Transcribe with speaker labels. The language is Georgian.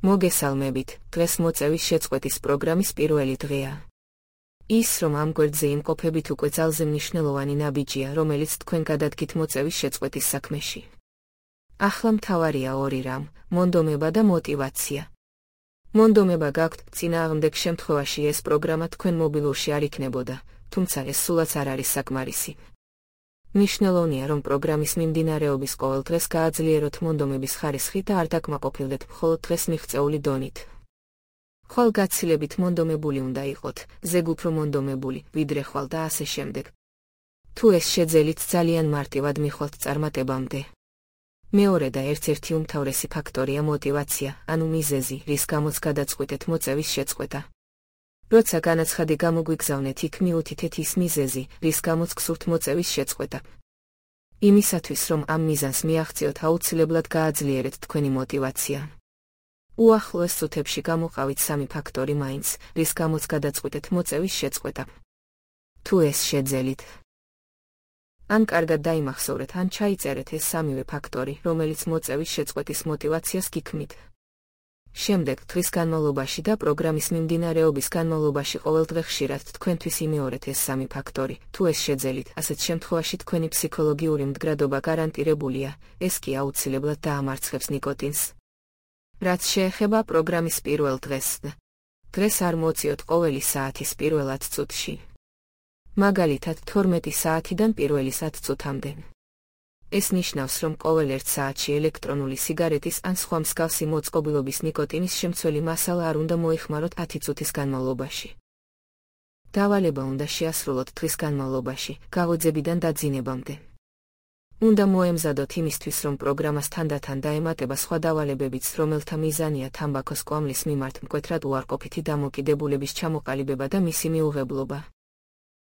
Speaker 1: მოგესალმებით, დღეს მოწევის შეწყვეტის პროგრამის პირველი დღეა. ის, რომ ამ გვერდზე იმყოფებით უკვე ძალზე მნიშვნელოვანი ნაბიჯია, რომელიც თქვენ გადადგით მოწევის შეწყვეტის საქმეში. ახლა მთავარია ორი რამ: მონდომება და мотиваცია. მონდომება გაქვთ, წინააღმდეგ შემთხვევაში ეს პროგრამა თქვენ მობილურში არ იქნებოდა, თუმცა ეს სულაც არ არის საკმარისი. მნიშვნელოვანია, რომ პროგრამის მიმდინარეობის ყოველ დღეს გააძლიეროთ მონდომების ხარისხი და არ დაკმაყოფილდეთ მხოლოდ დღეს მიღწეული დონით. ხვალ გაცილებით მონდომებული უნდა იყოთ, ზეგ უფრო მონდომებული, ვიდრე ხვალ და ასე შემდეგ. თუ ეს შეძელით ძალიან მარტივად მიხვალთ წარმატებამდე. მეორე და ერთ-ერთი უმთავრესი ფაქტორია мотиваცია, ანუ მიზეზი, რის გამოც გადაწყვიტეთ მოწევის შეწყვეტა. როცა განაცხადი გამოგვიგზავნეთ, იქ მიუთითეთ ის მიზეზი, რის გამოც გსურთ მოწევის შეწყვეტა. იმისათვის, რომ ამ მიზანს მიაღწიოთ, აუცილებლად გააძლიერეთ თქვენი мотиваცია. უახლოეს წუთებში გამოყავით სამი ფაქტორი მაინც, რის გამოც გადაწყვიტეთ მოწევის შეწყვეტა. თუ ეს შეძელით, ან კარგად დაიმახსოვრეთ, ან ჩაიწერეთ ეს სამივე ფაქტორი, რომელიც მოწევის შეწყვეტის мотиваციას გიქმნით. შემდეგ დღის განმავლობაში და პროგრამის მიმდინარეობის განმავლობაში ყოველდღე ხშირად თქვენთვის იმეორეთ ეს სამი ფაქტორი. თუ ეს შეძელით, ასეთ შემთხვევაში თქვენი ფსიქოლოგიური მდგრადობა გარანტირებულია, ეს კი აუცილებლად დაამარცხებს ნიკოტინს. რაც შეეხება პროგრამის პირველ დღეს, დღეს არ მოწიოთ ყოველი საათის პირველ 10 წუთში. მაგალითად 12 საათიდან პირველი 10 წუთამდე. ეს ნიშნავს, რომ ყოველ 1 საათში ელექტრონული სიგარეტის ან სხვა მსგავსი მოწყობილობის ნიკოტინის შემცველი მასალა არ უნდა მოიხმაროთ 10 წუთის განმავლობაში. დავალება უნდა შეასრულოთ დღის განმავლობაში, გაღვიძებიდან დაძინებამდე. უნდა მოემზადოთ იმისთვის, რომ პროგრამას თანდათან დაემატება სხვა დავალებებიც, რომელთა მიზანია თამბაქოს კვამლის მიმართ მკვეთრად უარყოფითი დამოკიდებულების ჩამოყალიბება და მისი მიუღებლობა.